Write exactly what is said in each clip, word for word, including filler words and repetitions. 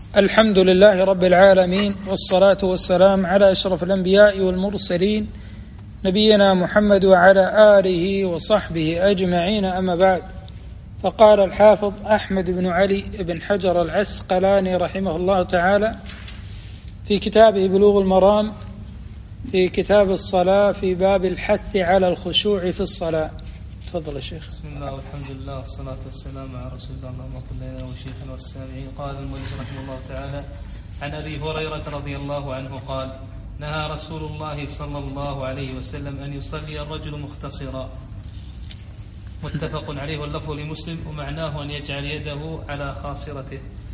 الحمد لله رب العالمين، والصلاة والسلام على أشرف الأنبياء والمرسلين نبينا محمد وعلى آله وصحبه أجمعين، أما بعد. فقال الحافظ أحمد بن علي بن حجر العسقلاني رحمه الله تعالى في كتابه بلوغ المرام في كتاب الصلاة في باب الحث على الخشوع في الصلاة. تفضل يا شيخ. بسم الله والحمد لله والصلاة والسلام على رسول الله، اللهم صل لنا وشيخنا والسامعين. قال المؤلف رحمه الله تعالى: عن أبي هريرة رضي الله عنه قال: نهى رسول الله صلى الله عليه وسلم أن يصلي الرجل مختصرا. متفق عليه، واللفظ لمسلم، ومعناه أن يجعل يده على خاصرته.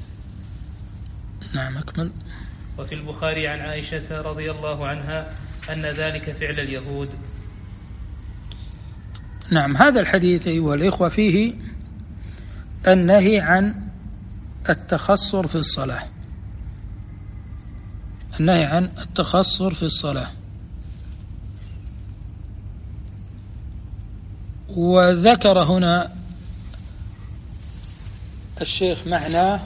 نعم، أكمل. وفي البخاري عن عائشة رضي الله عنها أن ذلك فعل اليهود. نعم، هذا الحديث أيها الإخوة فيه النهي عن التخصر في الصلاة، النهي عن التخصر في الصلاة. وذكر هنا الشيخ معناه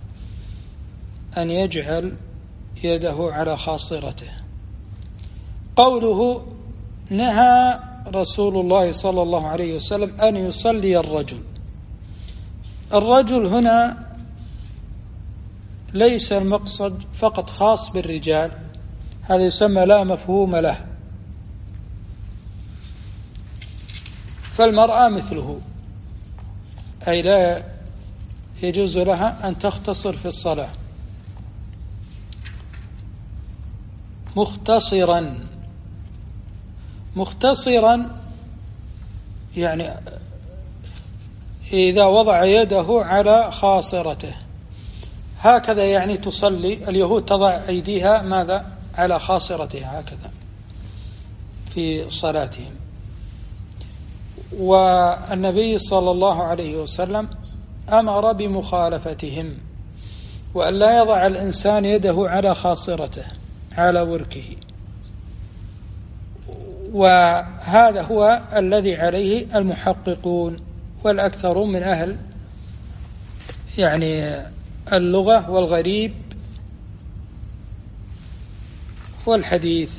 أن يجعل يده على خاصرته. قوله نهى رسول الله صلى الله عليه وسلم أن يصلي الرجل، الرجل هنا ليس المقصد فقط خاص بالرجال، هذا يسمى لا مفهوم له، فالمرأة مثله، أي لا يجوز لها أن تختصر في الصلاة. مختصرا، مختصرا يعني إذا وضع يده على خاصرته هكذا، يعني تصلي. اليهود تضع أيديها ماذا؟ على خاصرتها هكذا في صلاتهم. والنبي صلى الله عليه وسلم أمر بمخالفتهم، وأن لا يضع الإنسان يده على خاصرته على وركه، وهذا هو الذي عليه المحققون والأكثرون من أهل يعني اللغة والغريب والحديث،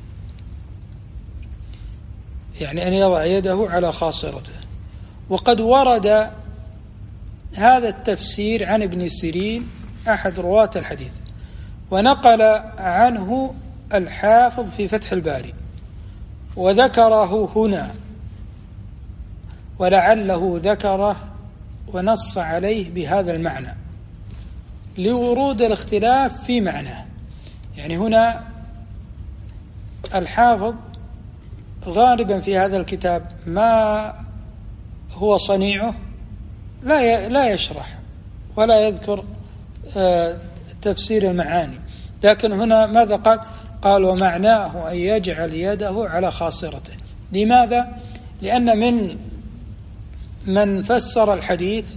يعني أن يضع يده على خاصرته. وقد ورد هذا التفسير عن ابن سيرين أحد رواة الحديث، ونقل عنه الحافظ في فتح الباري وذكره هنا، ولعله ذكره ونص عليه بهذا المعنى لورود الاختلاف في معناه. يعني هنا الحافظ غالبا في هذا الكتاب ما هو صنيعه لا لا يشرح ولا يذكر تفسير المعاني، لكن هنا ماذا قال؟ قال ومعناه أن يجعل يده على خاصرته. لماذا؟ لأن من من فسر الحديث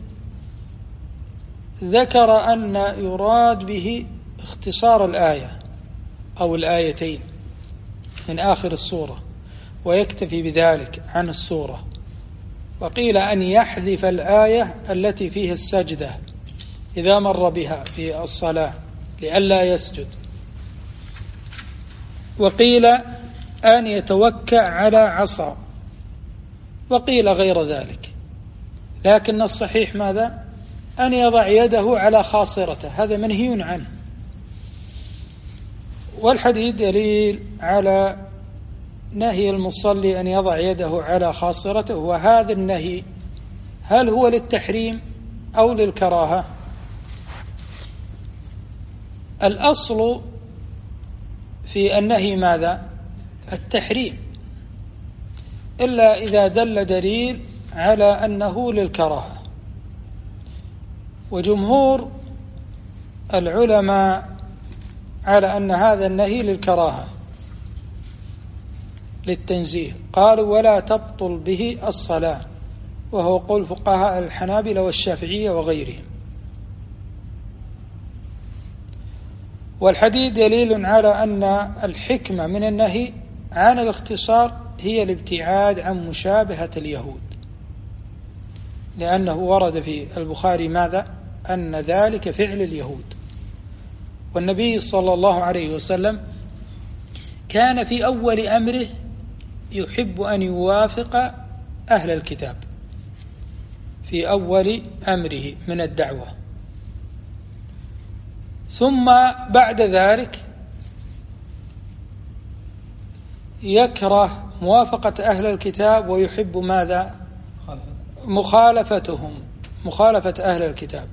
ذكر أن يراد به اختصار الآية أو الآيتين من آخر السورة ويكتفي بذلك عن السورة، وقيل أن يحذف الآية التي فيها السجدة إذا مر بها في الصلاة لئلا يسجد، وقيل أن يتوكأ على عصا، وقيل غير ذلك. لكن الصحيح ماذا؟ أن يضع يده على خاصرته، هذا منهي عنه. والحديث دليل على نهي المصلي أن يضع يده على خاصرته، وهذا النهي هل هو للتحريم أو للكراهة؟ الأصل في النهي ماذا؟ التحريم، إلا إذا دل دليل على أنه للكراهة. وجمهور العلماء على أن هذا النهي للكراهة للتنزيه، قالوا ولا تبطل به الصلاة، وهو قول فقهاء الحنابلة والشافعية وغيرهم. والحديث دليل على أن الحكمة من النهي عن الاختصار هي الابتعاد عن مشابهة اليهود، لأنه ورد في البخاري ماذا؟ أن ذلك فعل اليهود. والنبي صلى الله عليه وسلم كان في أول أمره يحب أن يوافق أهل الكتاب في أول أمره من الدعوة، ثم بعد ذلك يكره موافقة أهل الكتاب ويحب ماذا؟ مخالفتهم، مخالفة أهل الكتاب.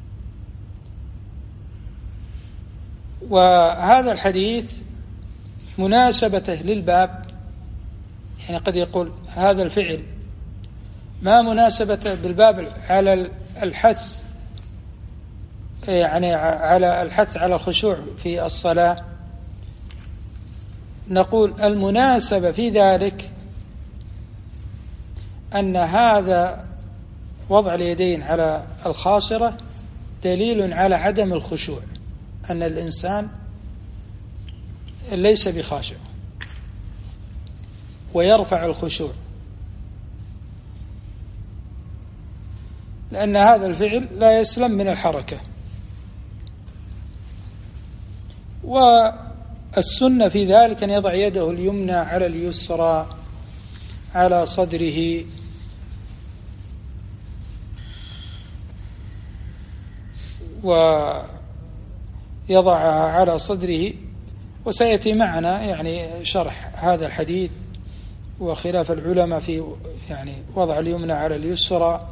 وهذا الحديث مناسبته للباب، يعني قد يقول هذا الفعل ما مناسبته بالباب على الحث، يعني على الحث على الخشوع في الصلاة. نقول المناسبة في ذلك أن هذا وضع اليدين على الخاصرة دليل على عدم الخشوع، أن الإنسان ليس بخاشع ويرفع الخشوع، لأن هذا الفعل لا يسلم من الحركة. والسنة في ذلك أن يضع يده اليمنى على اليسرى على صدره، ويضعها على صدره. وسيأتي معنا يعني شرح هذا الحديث وخلاف العلماء في يعني وضع اليمنى على اليسرى،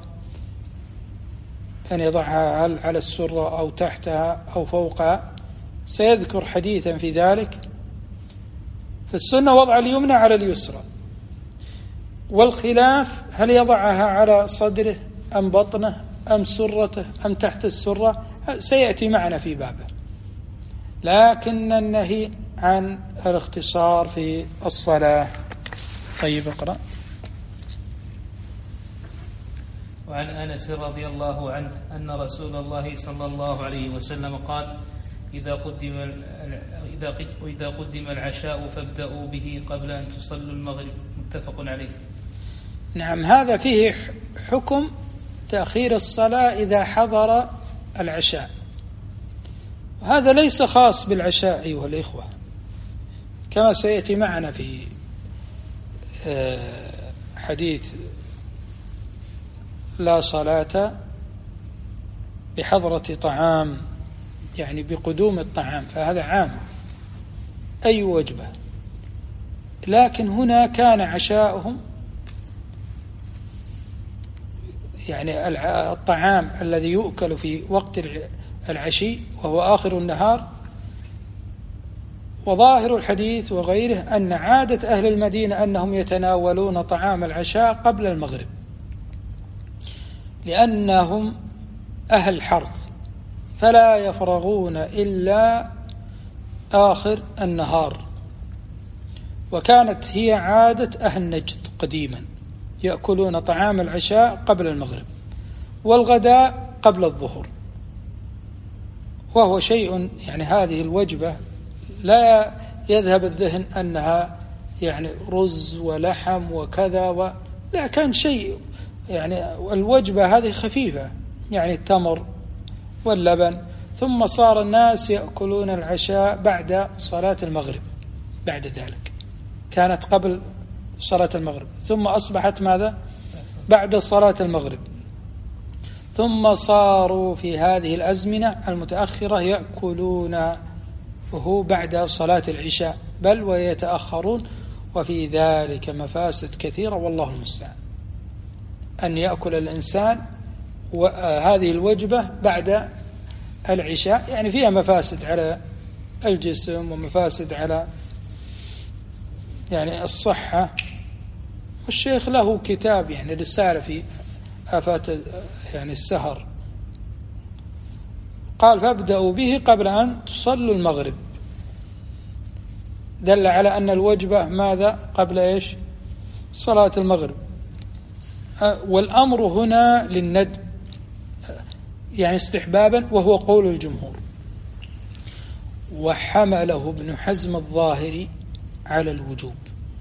أن يضعها هل على السرة أو تحتها أو فوقها، سيذكر حديثا في ذلك. في السنة وضع اليمنى على اليسرى، والخلاف هل يضعها على صدره أم بطنه أم سرته أم تحت السرة، سيأتي معنا في بابه. لكن النهي عن الاختصار في الصلاة. طيب اقرأ. وعن أنس رضي الله عنه أن رسول الله صلى الله عليه وسلم قال: إذا قدم إذا إذا قدم العشاء فابدأوا به قبل أن تصلوا المغرب. متفق عليه. نعم، هذا فيه حكم تأخير الصلاة إذا حضر العشاء، وهذا ليس خاص بالعشاء أيها الإخوة، كما سيأتي معنا في حديث لا صلاة بحضرة طعام، يعني بقدوم الطعام، فهذا عام أي وجبة. لكن هنا كان عشاؤهم يعني الطعام الذي يؤكل في وقت العشي وهو آخر النهار. وظاهر الحديث وغيره أن عادة أهل المدينة أنهم يتناولون طعام العشاء قبل المغرب، لأنهم أهل حرث فلا يفرغون إلا آخر النهار. وكانت هي عادة أهل نجد قديما، يأكلون طعام العشاء قبل المغرب والغداء قبل الظهر، وهو شيء يعني هذه الوجبة لا يذهب الذهن أنها يعني رز ولحم وكذا و... لا، كان شيء يعني الوجبة هذه خفيفة، يعني التمر واللبن. ثم صار الناس يأكلون العشاء بعد صلاة المغرب، بعد ذلك كانت قبل صلاة المغرب، ثم أصبحت ماذا؟ بعد صلاة المغرب. ثم صاروا في هذه الأزمنة المتأخرة يأكلون وهو بعد صلاة العشاء، بل ويتأخرون، وفي ذلك مفاسد كثيرة والله المستعان. أن يأكل الإنسان هذه الوجبة بعد العشاء يعني فيها مفاسد على الجسم ومفاسد على يعني الصحة. والشيخ له كتاب يعني رسالة في آفات يعني السهر، قال: فابدأوا به قبل أن تصلوا المغرب، دل على أن الوجبة ماذا؟ قبل إيش؟ صلاة المغرب. والأمر هنا للندب يعني استحبابا، وهو قول الجمهور. وحمله ابن حزم الظاهري على الوجوب،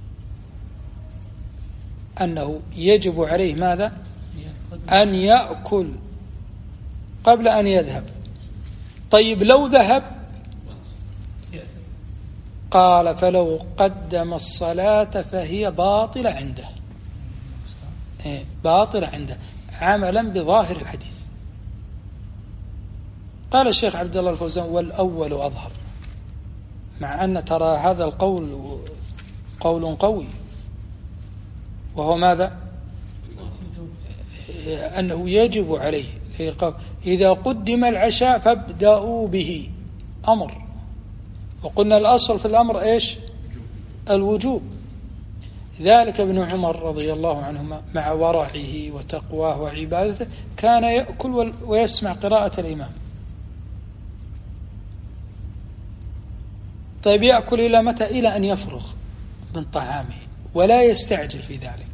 أنه يجب عليه ماذا؟ أن يأكل قبل أن يذهب. طيب لو ذهب قال فلو قدم الصلاة فهي باطلة عنده، باطلة عنده عملا بظاهر الحديث. قال الشيخ عبد الله الفوزان والأول أظهر، مع أن ترى هذا القول قول قوي، وهو ماذا؟ أنه يجب عليه إذا قدم العشاء فابدأوا به، أمر، وقلنا الأصل في الأمر إيش؟ الوجوب. ذلك ابن عمر رضي الله عنهما مع ورعه وتقواه وعبادته كان يأكل ويسمع قراءة الإمام. طيب يأكل إلى متى؟ إلى أن يفرغ من طعامه، ولا يستعجل في ذلك.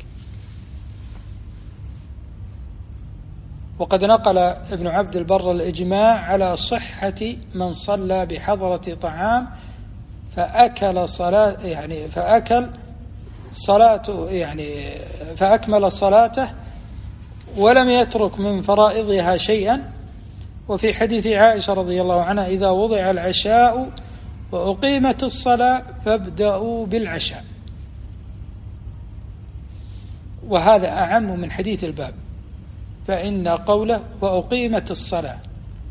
وقد نقل ابن عبد البر الإجماع على صحة من صلى بحضرة طعام فأكل صلاة يعني فأكل صلاته يعني فأكمل صلاته ولم يترك من فرائضها شيئا. وفي حديث عائشة رضي الله عنها إذا وضع العشاء وأقيمت الصلاة فابدأوا بالعشاء، وهذا أعم من حديث الباب، فإن قوله وأقيمت الصلاة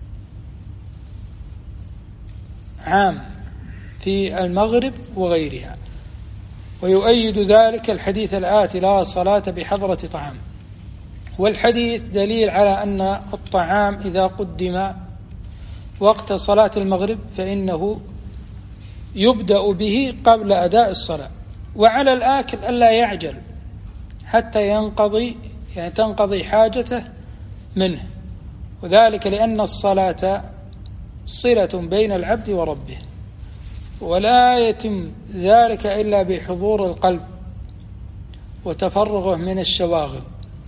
عام في المغرب وغيرها. ويؤيد ذلك الحديث الآتي لا صلاة بحضرة طعام. والحديث دليل على أن الطعام إذا قدم وقت صلاة المغرب فإنه يبدأ به قبل أداء الصلاة، وعلى الآكل ألا يعجل حتى ينقضي يعني تنقضي حاجته منه، وذلك لأن الصلاة صلة بين العبد وربه، ولا يتم ذلك إلا بحضور القلب وتفرغه من الشواغل.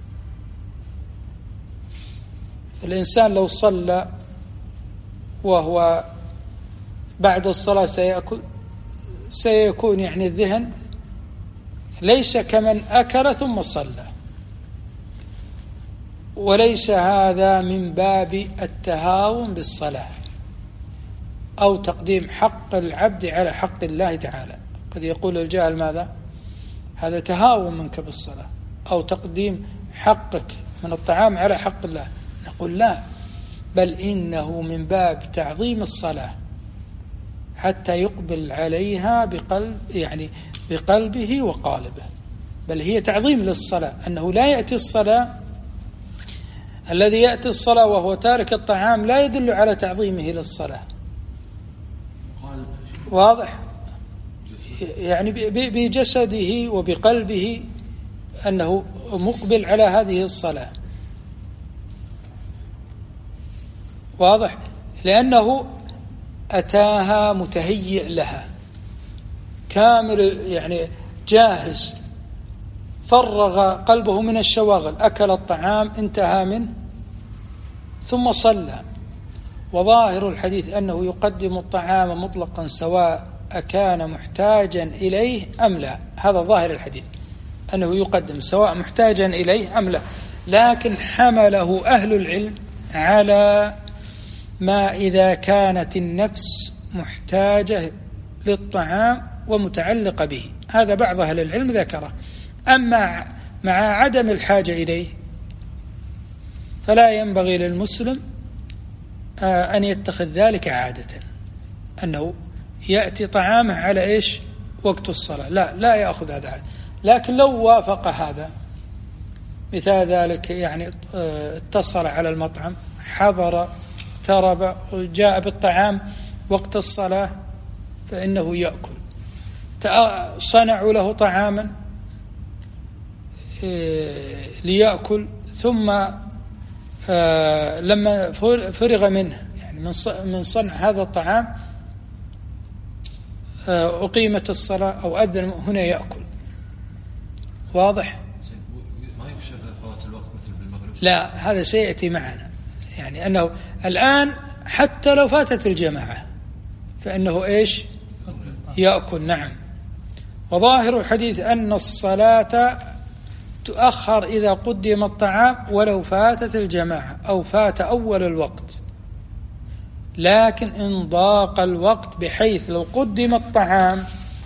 الإنسان لو صلى وهو بعد الصلاة سيأكل سيكون يعني الذهن ليس كمن أكل ثم صلى، وليس هذا من باب التهاون بالصلاة أو تقديم حق العبد على حق الله تعالى. قد يقول الجاهل ماذا؟ هذا تهاون منك بالصلاة أو تقديم حقك من الطعام على حق الله. نقول لا، بل إنه من باب تعظيم الصلاة حتى يقبل عليها بقلب يعني بقلبه وقالبه، بل هي تعظيم للصلاة، أنه لا يأتي الصلاة الذي يأتي الصلاة وهو تارك الطعام لا يدل على تعظيمه للصلاة. واضح؟ يعني بجسده وبقلبه أنه مقبل على هذه الصلاة. واضح؟ لأنه أتاها متهيئ لها كامل يعني جاهز، فرغ قلبه من الشواغل، أكل الطعام انتهى منه ثم صلى. وظاهر الحديث أنه يقدم الطعام مطلقا سواء أكان محتاجا إليه أم لا، هذا ظاهر الحديث أنه يقدم سواء محتاجا إليه أم لا، لكن حمله أهل العلم على ما إذا كانت النفس محتاجة للطعام ومتعلقة به، هذا بعض أهل العلم ذكره. أما مع عدم الحاجة إليه فلا ينبغي للمسلم أن يتخذ ذلك عادة، أنه يأتي طعامه على إيش؟ وقت الصلاة، لا لا يأخذ هذا عادة. لكن لو وافق هذا، مثال ذلك يعني اتصل على المطعم، حضر ترب وجاء بالطعام وقت الصلاة فإنه يأكل. صنعوا له طعاما ليأكل، ثم لما فرغ منه يعني من صنع هذا الطعام أقيمت الصلاة أو أذن، هنا يأكل. واضح؟ ما يخشى فوات الوقت مثل بالمغرب؟ لا، هذا سيأتي معنا، يعني أنه الآن حتى لو فاتت الجماعة فإنه إيش؟ يأكل. نعم. وظاهر الحديث أن الصلاة تؤخر إذا قدم الطعام ولو فاتت الجماعة أو فات أول الوقت، لكن إن ضاق الوقت بحيث لو قدم الطعام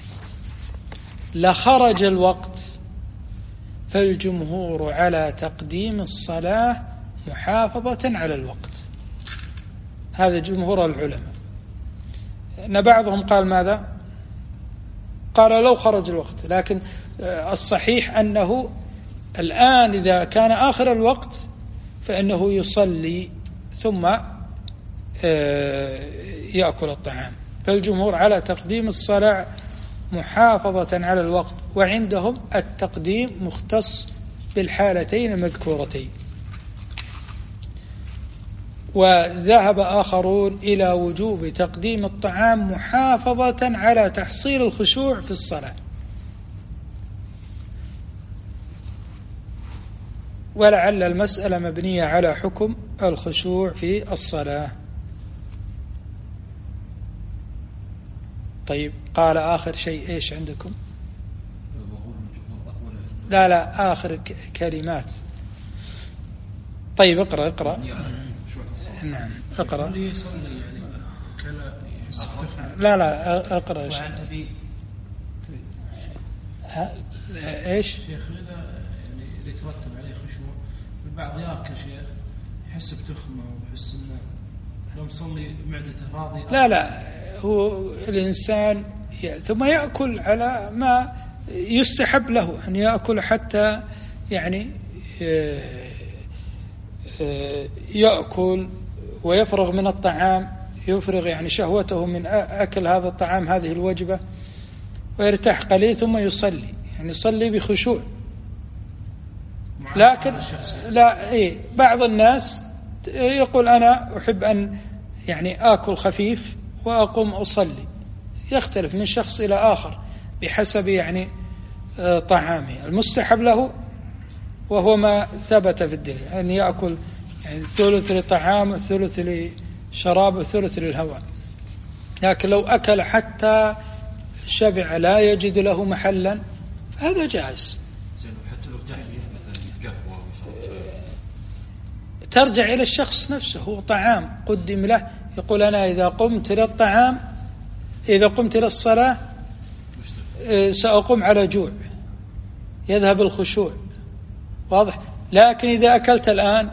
لخرج الوقت، فالجمهور على تقديم الصلاة محافظة على الوقت. هذا جمهور العلماء. أن بعضهم قال ماذا؟ قال لو خرج الوقت، لكن الصحيح أنه الآن إذا كان آخر الوقت فإنه يصلي ثم يأكل الطعام. فالجمهور على تقديم الصلاة محافظة على الوقت، وعندهم التقديم مختص بالحالتين المذكورتين. وذهب آخرون إلى وجوب تقديم الطعام محافظة على تحصيل الخشوع في الصلاة. ولعل المسألة مبنية على حكم الخشوع في الصلاة. طيب، قال آخر شيء إيش عندكم؟ لا لا آخر كلمات. طيب اقرأ اقرأ. نعم اقرأ. لا لا اقرأ. وعن أبي ايش؟ شيخ إذا يعني يترتب عليه خشوع، البعض ياكل شيخ يحس بتخمة ويحس إنه لو مصلي معدته راضية. لا لا، هو الإنسان ثم يأكل على ما يستحب له أن يأكل، حتى يعني يأكل ويفرغ من الطعام، يفرغ يعني شهوته من أكل هذا الطعام، هذه الوجبة، ويرتاح قليل ثم يصلي، يعني يصلي بخشوع. لكن لا إيه بعض الناس يقول أنا أحب أن يعني آكل خفيف وأقوم أصلي، يختلف من شخص إلى آخر بحسب يعني طعامه. المستحب له وهو ما ثبت في الدليل أن يأكل يعني ثلث لطعام ثلث لشراب وثلث للهواء. لكن لو أكل حتى شبع لا يجد له محلا فهذا جائز. حتى لو تحليه مثلا قهوة ترجع إلى الشخص نفسه. هو طعام قدم له، يقول أنا إذا قمت للطعام إذا قمت للصلاة سأقوم على جوع، يذهب الخشوع، واضح. لكن إذا أكلت الآن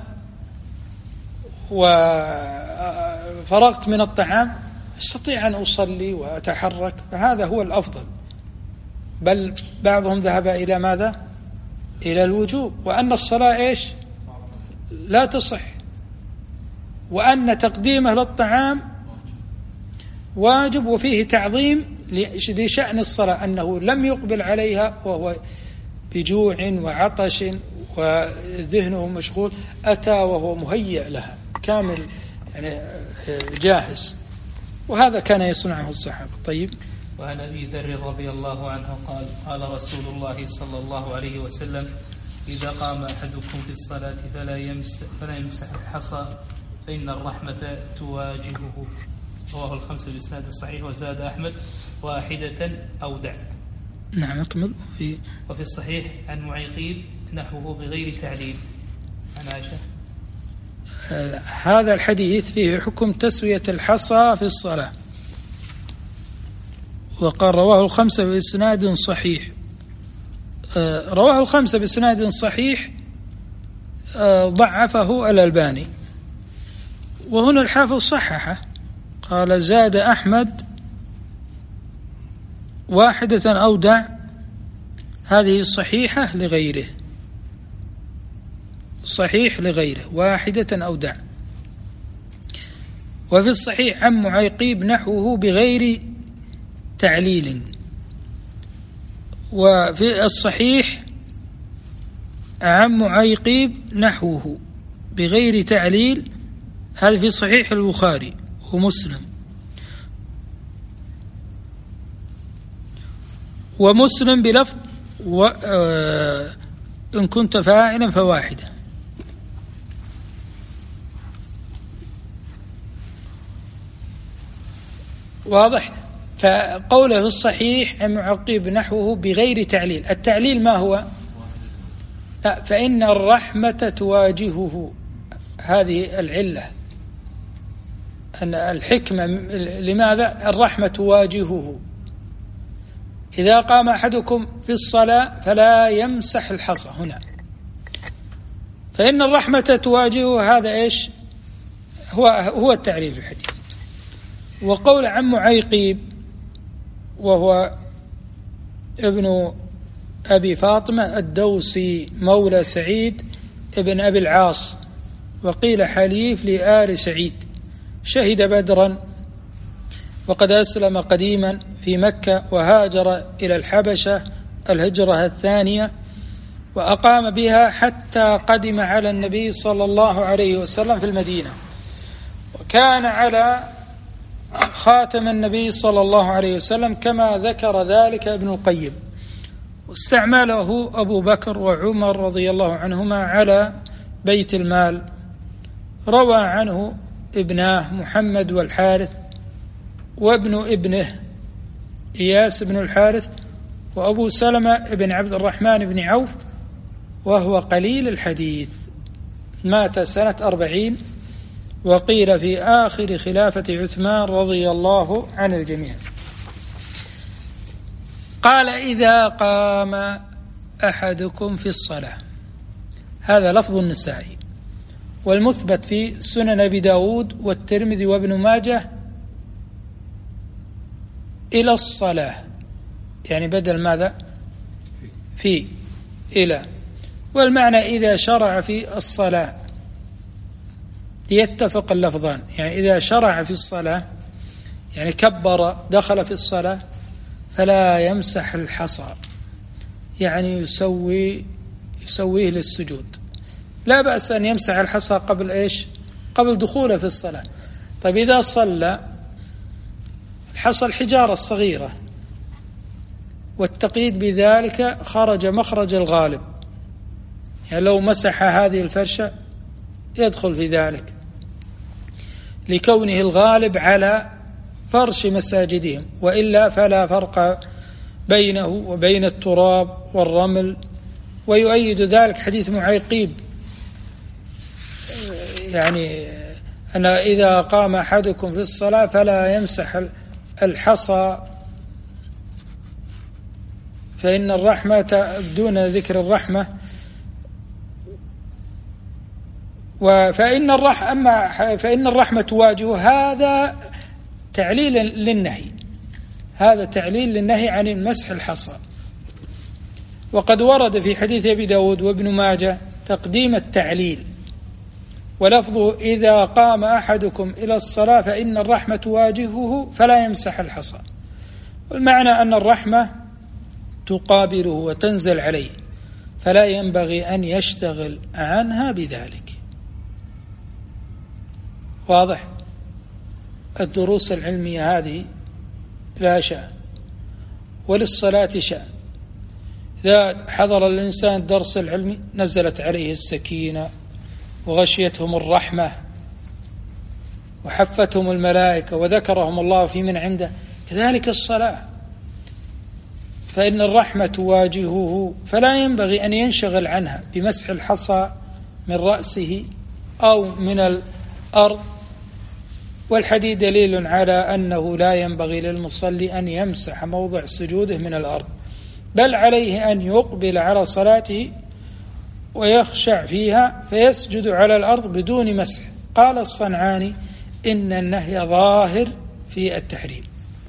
وفرغت من الطعام أستطيع أن أصلي وأتحرك، فهذا هو الأفضل. بل بعضهم ذهب إلى ماذا؟ إلى الوجوب، وأن الصلاة إيش؟ لا تصح، وأن تقديمه للطعام واجب، وفيه تعظيم لشأن الصلاة، أنه لم يقبل عليها وهو بجوع وعطش وذهنه مشغول، أتى وهو مهيئ لها كامل يعني جاهز، وهذا كان يصنعه الصحابة. طيب. وعن أبي ذر رضي الله عنه قال قال رسول الله صلى الله عليه وسلم إذا قام أحدكم في الصلاة فلا يمسح, فلا يمسح الحصى فإن الرحمة تواجهه. رواه الخمسة بإسناد الصحيح. وزاد أحمد واحدة أو دع. نعم أكمل. في وفي الصحيح عن معيقيب نحوه بغير تعليل. عن عائشة آه هذا الحديث فيه حكم تسوية الحصى في الصلاة، وقال رواه الخمسة بإسناد صحيح. آه رواه الخمسة بإسناد صحيح آه ضعفه الألباني، وهنا الحافظ صححه، قال زاد أحمد واحدة أو دع، هذه صحيحة لغيره، صحيح لغيره واحدة أو دع. وفي الصحيح عن معيقيب نحوه بغير تعليل. وفي الصحيح عن معيقيب نحوه بغير تعليل، هذا في صحيح البخاري ومسلم. ومسلم بلفظ و آه إن كنت فاعلا فواحدة. واضح. فقوله في الصحيح المعقيب نحوه بغير تعليل، التعليل ما هو؟ لا، فإن الرحمة تواجهه، هذه العلة. أن الحكمة لماذا الرحمة تواجهه. إذا قام أحدكم في الصلاة فلا يمسح الحصى هنا، فإن الرحمة تواجهه، هذا إيش هو هو التعريف الحديث. وقول عن معيقيب وهو ابن أبي فاطمة الدوسي مولى سعيد ابن أبي العاص، وقيل حليف لآل سعيد، شهد بدرا وقد أسلم قديما في مكة، وهاجر إلى الحبشة الهجرة الثانية، وأقام بها حتى قدم على النبي صلى الله عليه وسلم في المدينة، وكان على خاتم النبي صلى الله عليه وسلم كما ذكر ذلك ابن القيم. واستعمله أبو بكر وعمر رضي الله عنهما على بيت المال. روى عنه ابناه محمد والحارث، وابن ابنه إياس بن الحارث، وأبو سلمة بن عبد الرحمن بن عوف، وهو قليل الحديث، مات سنة أربعين، وقيل في آخر خلافة عثمان رضي الله عن الجميع. قال إذا قام أحدكم في الصلاة، هذا لفظ النسائي، والمثبت في سنن أبي داود والترمذي وابن ماجه إلى الصلاة، يعني بدل ماذا في إلى، والمعنى إذا شرع في الصلاة، ليتفق اللفظان، يعني إذا شرع في الصلاة يعني كبر دخل في الصلاة فلا يمسح الحصى، يعني يسوي يسويه للسجود. لا بأس أن يمسح الحصى قبل إيش؟ قبل دخوله في الصلاة. طيب إذا صلى الحصى الحجارة الصغيرة، والتقييد بذلك خرج مخرج الغالب، يعني لو مسح هذه الفرشة يدخل في ذلك، لكونه الغالب على فرش مساجدهم، وإلا فلا فرق بينه وبين التراب والرمل. ويؤيد ذلك حديث معيقيب، يعني أن إذا قام أحدكم في الصلاة فلا يمسح الحصى، فإن الرحمة دون ذكر الرحمة، وفإن الرحمة أما فإن الرحمة تواجه، هذا تعليل للنهي، هذا تعليل للنهي عن المسح الحصى. وقد ورد في حديث أبي داود وابن ماجه تقديم التعليل، ولفظه إذا قام أحدكم إلى الصلاة فإن الرحمة تواجهه فلا يمسح الحصى، والمعنى أن الرحمة تقابله وتنزل عليه، فلا ينبغي أن يشتغل عنها بذلك. واضح؟ الدروس العلمية هذه لا شأن، وللصلاة شأن. إذا حضر الإنسان الدرس العلمي نزلت عليه السكينة وغشيتهم الرحمة وحفتهم الملائكة وذكرهم الله في من عنده. كذلك الصلاة، فإن الرحمة تواجهه، فلا ينبغي أن ينشغل عنها بمسح الحصى من رأسه أو من الأرض. والحديث دليل على أنه لا ينبغي للمصلي أن يمسح موضع سجوده من الأرض، بل عليه أن يقبل على صلاته ويخشع فيها فيسجد على الأرض بدون مسح. قال الصنعاني إن النهي ظاهر في التحريم،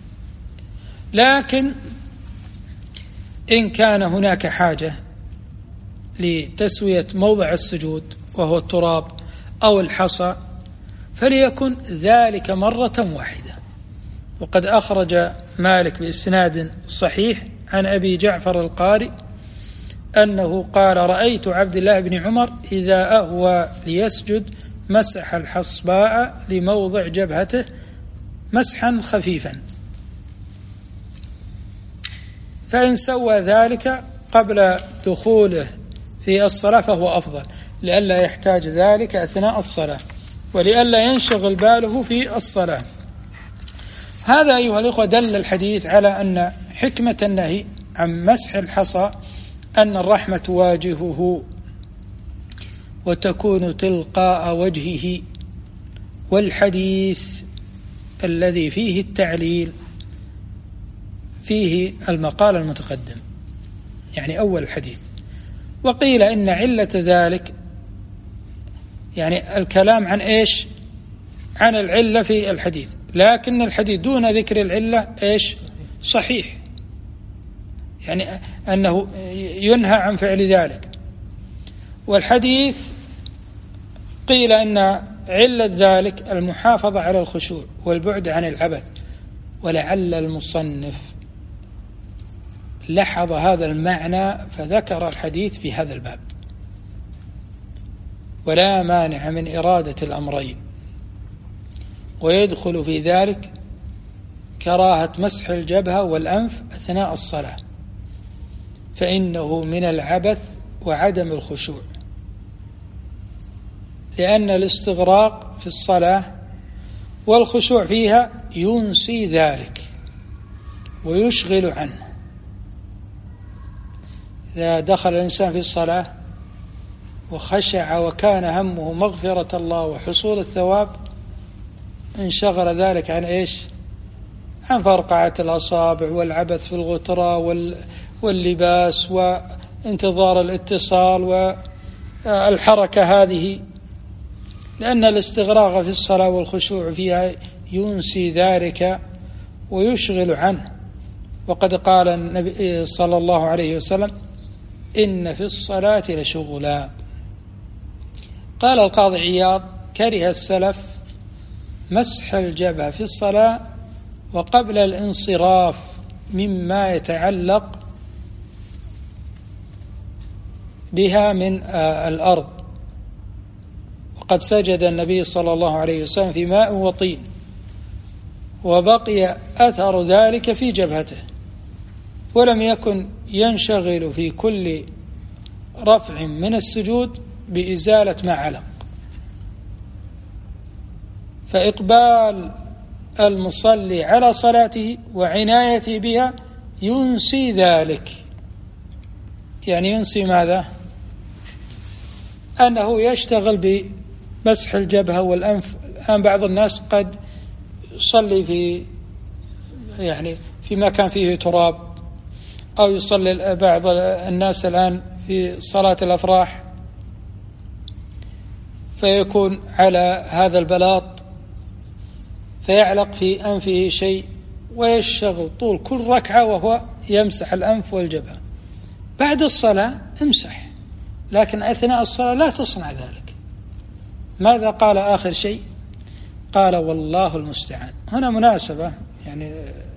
لكن إن كان هناك حاجة لتسوية موضع السجود وهو التراب أو الحصى فليكن ذلك مرة واحدة. وقد أخرج مالك بإسناد صحيح عن أبي جعفر القاري أنه قال رأيت عبد الله بن عمر إذا أهوى ليسجد مسح الحصباء لموضع جبهته مسحا خفيفا، فإن سوى ذلك قبل دخوله في الصلاة فهو أفضل، لئلا يحتاج ذلك أثناء الصلاة ولئلا ينشغل باله في الصلاة. هذا أيها الأخوة دل الحديث على أن حكمة النهي عن مسح الحصى أن الرحمة تواجهه وتكون تلقاء وجهه. والحديث الذي فيه التعليل فيه المقال المتقدم، يعني أول الحديث. وقيل إن علة ذلك يعني الكلام عن إيش؟ عن العلة في الحديث، لكن الحديث دون ذكر العلة إيش؟ صحيح، يعني أنه ينهى عن فعل ذلك. والحديث قيل أن علة ذلك المحافظة على الخشوع والبعد عن العبث، ولعل المصنف لاحظ هذا المعنى فذكر الحديث في هذا الباب. ولا مانع من إرادة الأمرين، ويدخل في ذلك كراهة مسح الجبهة والأنف أثناء الصلاة، فإنه من العبث وعدم الخشوع، لأن الاستغراق في الصلاة والخشوع فيها ينسي ذلك ويشغل عنه. إذا دخل الإنسان في الصلاة وخشع وكان همه مغفرة الله وحصول الثواب، انشغل ذلك عن إيش؟ عن فرقعة الأصابع والعبث في الغترة واللباس وانتظار الاتصال والحركة هذه، لأن الاستغراق في الصلاة والخشوع فيها ينسي ذلك ويشغل عنه. وقد قال النبي صلى الله عليه وسلم: إن في الصلاة لشغلا. قال القاضي عياض: كره السلف مسح الجبهة في الصلاة وقبل الانصراف مما يتعلق بها من الأرض، وقد سجد النبي صلى الله عليه وسلم في ماء وطين وبقي أثر ذلك في جبهته، ولم يكن ينشغل في كل رفع من السجود بإزالة ما علق. فإقبال المصلي على صلاته وعنايته بها ينسي ذلك. يعني ينسي ماذا؟ أنه يشتغل بمسح الجبهة والأنف. الآن بعض الناس قد يصلي في يعني في مكان فيه تراب، أو يصلي بعض الناس الآن في صلاة الأفراح فيكون على هذا البلاط فيعلق في أنفه شيء ويشتغل طول كل ركعة وهو يمسح الأنف والجبهة. بعد الصلاة امسح، لكن أثناء الصلاة لا تصنع ذلك. ماذا قال آخر شيء؟ قال: والله المستعان. هنا مناسبة، يعني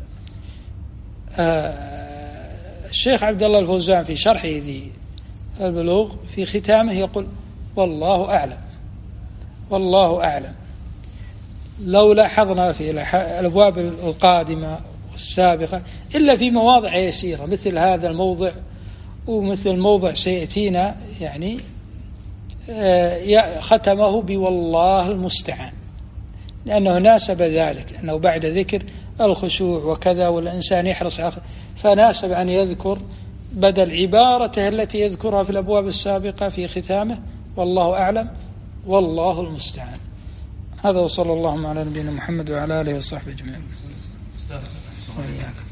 آه الشيخ عبد الله الفوزان في شرحه ذي البلوغ في ختامه يقول: والله أعلم، والله أعلم. لو لاحظنا في الأبواب القادمة والسابقة إلا في مواضع يسيرة مثل هذا الموضع ومثل موضع سيأتينا، يعني ختمه بوالله المستعان، لأنه ناسب ذلك، أنه بعد ذكر الخشوع وكذا والإنسان يحرص على، فناسب أن يذكر بدل عبارته التي يذكرها في الأبواب السابقة في ختامه: والله أعلم والله المستعان. هذا وصلى الله على نبينا محمد وعلى آله وصحبه أجمعين. وإياكم.